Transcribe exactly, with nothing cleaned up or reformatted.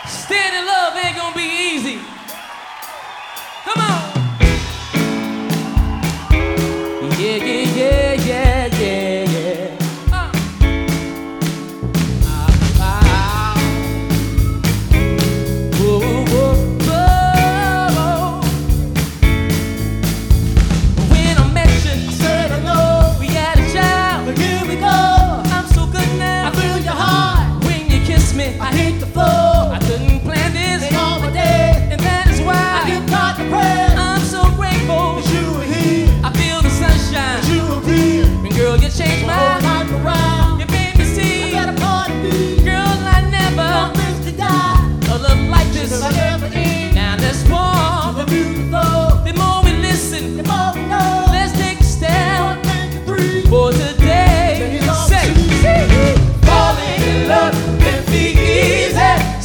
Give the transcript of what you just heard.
Steady love ain't gonna be easy. Come on. Yeah, yeah, yeah, yeah, yeah, yeah. Uh. Ah, ah. Whoa, whoa, whoa. When I met you, I said hello. We had a child, but here we go. I'm so good now. I feel your heart. When you kiss me, I hit the floor. I couldn't plan this in all my day, and that is why I give God the praise. I'm so grateful that you were here. I feel the sunshine that you appear, and girl, you changed my whole life around.